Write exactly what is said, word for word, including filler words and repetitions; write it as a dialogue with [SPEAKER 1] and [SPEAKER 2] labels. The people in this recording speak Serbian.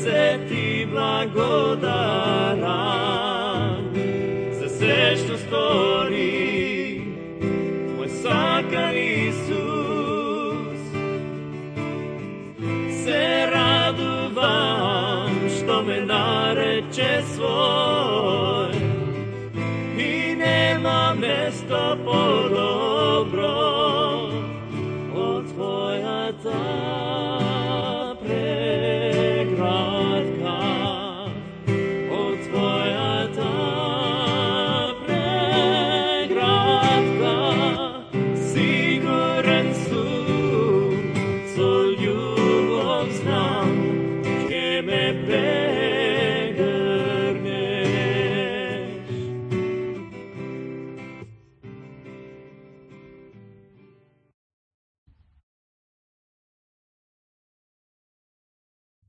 [SPEAKER 1] se ti blagodaram za sve što stvori moj sakar Isus. Se radujem što me nareče svoj